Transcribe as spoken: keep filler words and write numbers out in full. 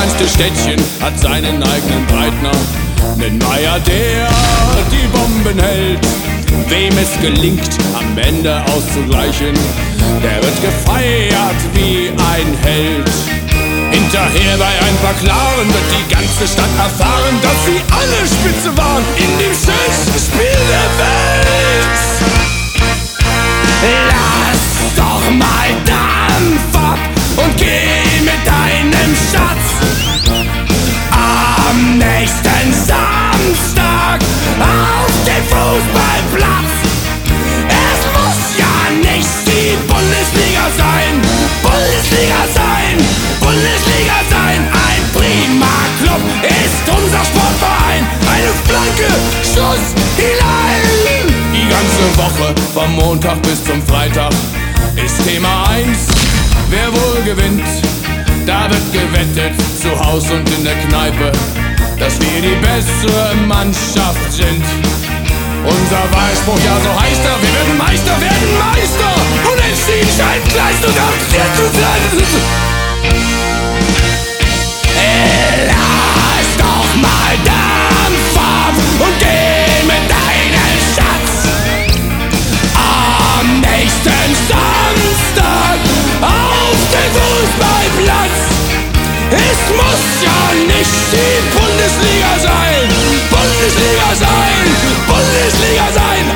kleinste Städtchen hat seinen eigenen Breitner. Nen Meier, der die Bomben hält. Wem es gelingt, am Ende auszugleichen, der wird gefeiert wie ein Held. Hinterher bei ein paar Klaren wird die ganze Stadt erfahren, dass sie alle Spitze waren in dem schönsten Spiel der Welt. Lass doch mal Dampf ab und geh mit deinem Schatz am nächsten Samstag auf den Fußballplatz. Es muss ja nicht die Bundesliga sein, Bundesliga sein, Bundesliga sein. Ein prima Club ist unser Sportverein. Eine Flanke, Schuss, hinein. Die ganze Woche vom Montag bis zum Freitag ist Thema eins. Wer wohl gewinnt? Da wird gewettet, zu Haus und in der Kneipe, dass wir die bessere Mannschaft sind. Unser Wahlspruch, ja so heißt er, wir werden Meister, werden Meister. Unentschieden scheint gleich sogar vier zu sein. Lass doch mal Dampf ab und geh mit deinem Schatz am nächsten Samstag auf den Fußballplatz. Es muss ja nicht die Bundesliga sein, Bundesliga sein, Bundesliga sein.